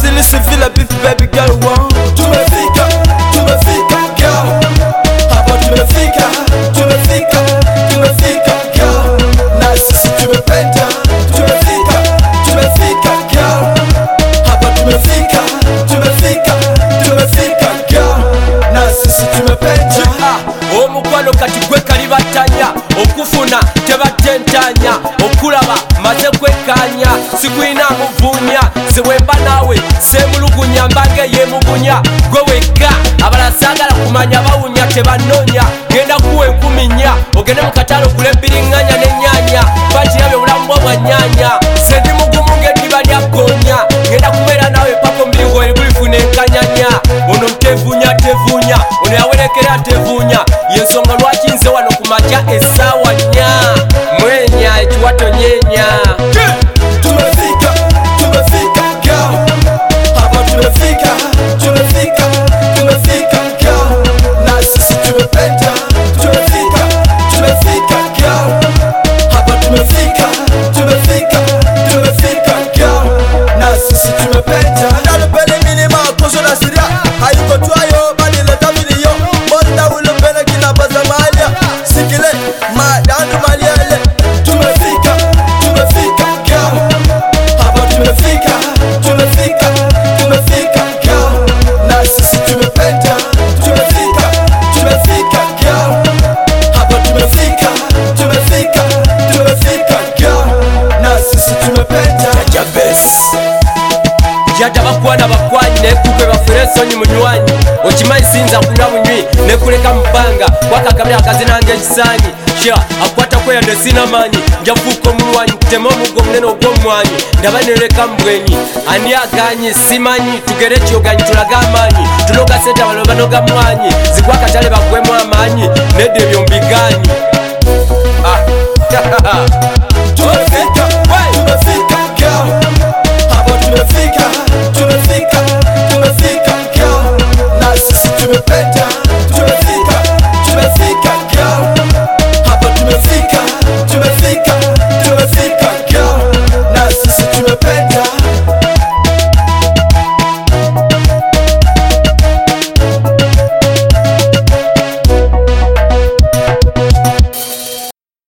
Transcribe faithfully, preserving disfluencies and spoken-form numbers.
Sili Sivila beef baby girl wow. Tumefika, tumefika girl. Hapa tumefika, tumefika, tumefika girl. Na sisi tumependa. Tumefika, tumefika girl. Hapa tumefika, tumefika, tumefika girl. Na sisi tumependa. Omukwano kati gwe kalibatanya okufuna tebatentanya okulaba maze kwekanya sikwina muvunya sewemba nawe semulugunya mbange yemugunya gwe weka abalasagala kumanya bawunya tebanonya genda kuwe kuminya ogende mukatalo kule biringanya nenyanya bakirabe bulamu bwa nyanya sendi mugumu ngediba lyakonya genda kumera nawe pako mbiringo ebulifune nkanyanya ono tevunya tevunya ono yawerekera tevunya yensonga lwaki nze wano kumaja esawa nya mwenya ekiwato nyenya. Tumefika, tumefika girl. Hapa tumefika, tumefika, tumefika girl. Na sisi tumependa. Tumefika, tumefika girl. Hapa tumefika, tumefika, tumefika girl. Na sisi tumependa. Ndalo pele minima koso na siria hayuko twayo bali leta video. Monda ulo pele kina baza malia sikile ma dandu malia le. Tumefika, tumefika girl. Hapa tumefika, tumefika, tumefika girl. Na sisi tumependa. Tumefika, tumefika girl. Hapa tumefika, tumefika, tumefika girl. Na sisi tumependa. Jabes Jada bakwana bakwanyi nekugwe bafuresonyi munywanyi okimanyi sinza kunywa bunywi nekuleka mubanga wakakamya akazi nange ekisanyi sha akwata kweya nesina manyi njafuuka omulwanyi tema omugo munene ogw'omwanyi ndaba nereka mbwenyi ani aganyi simanyi tugere kyoganyi tulaga amanyi tunoga sente abalo banoga mwanyi zigwa akatale bagwemu amanyi nedde ebyo mbiganyi. Tumefika, tumefika girl. Hapa tumefika, tumefika,